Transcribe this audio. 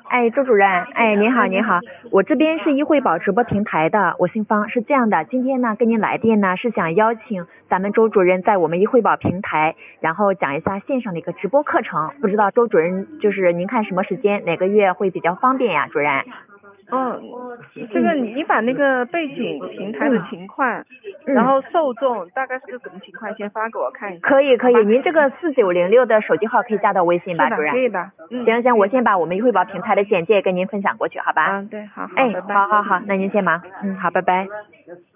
哎，周主任，哎，您好，您好，我这边是医惠宝直播平台的，我姓方，是这样的，今天呢跟您来电呢是想邀请咱们周主任在我们医惠宝平台，然后讲一下线上的一个直播课程，不知道周主任就是您看什么时间，哪个月会比较方便呀，主任？ 这个你把那个背景平台的情况，然后受众大概是个什么情况，先发给我看一下。 可以，您这个4906的手机号可以加到微信吧，主任？ 可以的。 行，我先把我们医惠宝平台的简介跟您分享过去，好吧？ 对，好， 哎， 拜拜。 好，那您先忙，好，拜拜。